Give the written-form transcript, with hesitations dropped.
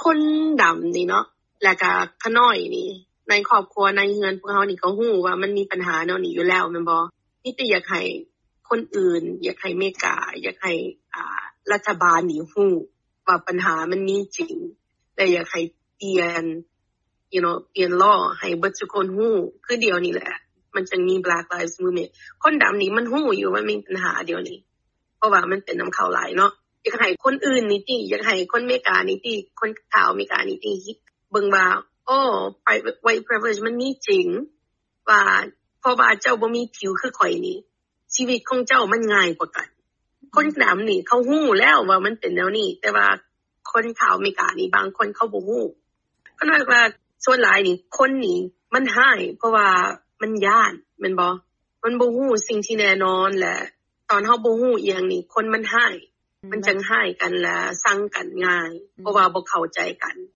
คนดำนี่เนาะแล้วก็ขน้อยนี่ในครอบครัวในเฮือนพวกเฮานี่ก็ฮู้ว่ามันมีปัญหาแนวนี้อยู่แล้วแม่นบ่มีแต่อยากให้คนอื่นอยากให้อเมริกาอยากให้รัฐบาลนี่ฮู้ว่าปัญหามันมีจริงและอยากให้เปลี่ยนเปลี่ยน law ให้เบิดทุกคนฮู้คือเดี๋ยวนี้แหละมันจะมี Black Lives Movement คนดำนี่มันฮู้อยู่ว่ามีปัญหาเดี๋ยวนี้เพราะว่ามันเป็นน้ำเข้าหลายเนาะอยากให้คนอื่นนี่ติอยากให้คนอเมริกานี่ติคนขาวอเมริกานี่ติเบิ่งว่าwhite privilege มันมีจริงว่าเพราะว่าเจ้าบ่มีผิวคือข่อยนี่ชีวิตของเจ้ามันง่ายกว่ากันคนดำนี่เขาฮู้แล้วว่ามันเป็นแนวนี้แต่ว่าคนขาวอเมริกานี่บางคนเขาบ่ฮู้ก็น่าว่าส่วนหลายนี่คนนี่มันหายเพราะว่ามันย้านแม่นบ่มันบ่ฮู้สิ่งที่แน่นอนและตอนเฮาบ่ฮู้อีหยังนี่คนมันหายมันจังหายกันและสั่งกันง่ายเพราะว่าบ่เข้าใจกัน